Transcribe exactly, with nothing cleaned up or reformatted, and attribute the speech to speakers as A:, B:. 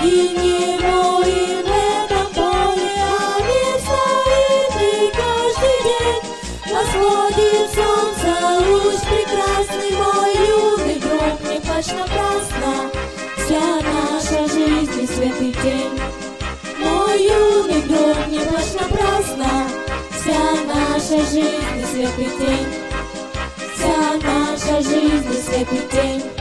A: И не воин в этом поле, а мир стоит, и каждый день восходит солнце, луч прекрасный, мой юный друг, не плачь напрасно, вся наша жизнь и свет и тень. Мой юный друг, не плачь напрасно, вся наша жизнь и свет и тень. Вся наша жизнь и свет и тень.